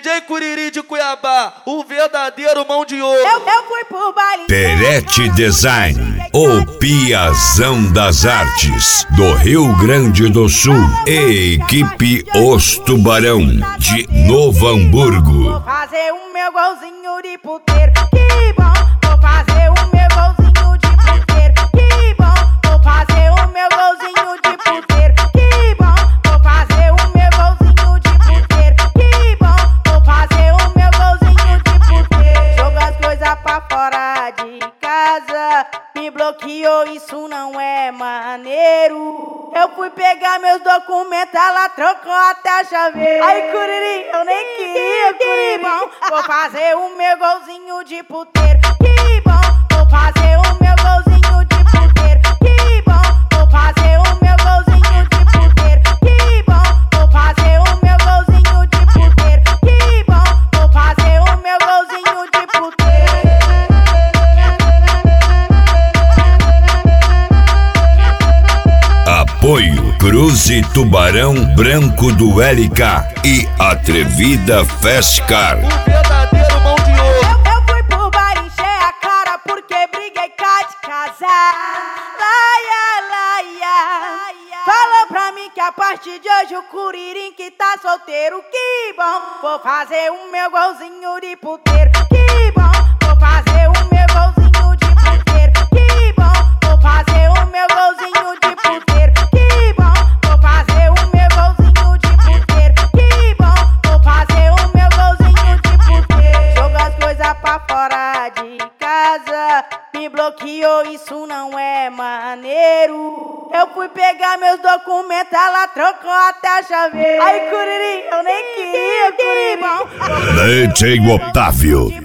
DJ Curiri de Cuiabá, o verdadeiro mão de ouro. Eu fui pro baile. Perete Design, o Piazão das Artes do Rio Grande do Sul. E equipe Os Tubarão de Novo Hamburgo. Vou fazer o meu golzinho de puteiro, que bom. Vou fazer o meu golzinho de puteiro, que bom. Vou fazer o meu golzinho de puteiro, que bom. Vou fazer o meu golzinho de puteiro, que bom. Vou fazer o meu golzinho de puteiro. Joga as coisas pra fora de casa, me bloqueou, isso não é maneiro. Eu fui pegar meus documentos, ela trocou até a chaveira. Ai, Curiri, eu nem queria, Curiri. Vou fazer o meu golzinho de puteiro, que bom. Vou fazer o meu golzinho de puteiro, que bom. Vou fazer o meu golzinho de puteiro, que bom. Vou fazer o meu golzinho de puteiro, que bom. Vou fazer o meu golzinho de puteiro. Apoio Cruze Tubarão Branco do LK e Atrevida Festcar. O verdadeiro mão de ouro. Eu fui pro bar encher a cara porque briguei cá de casa. Laia, laia. Falou pra mim que a partir de hoje o Curirim que tá solteiro, que bom. Vou fazer o meu golzinho de puteiro, que bom. Vou fazer o meu golzinho de puteiro, que bom. Vou fazer o meu golzinho de puteiro, que bom. Vou fazer o meu golzinho de puteiro, que bom. Vou fazer o meu golzinho de puteiro. Joga as coisas pra fora de casa, me bloqueou, isso não é maneiro. Eu fui pegar meus documentos, ela trocou até a chaveira. Ai, Curiri, eu nem queria, Curiri. DJ Otávio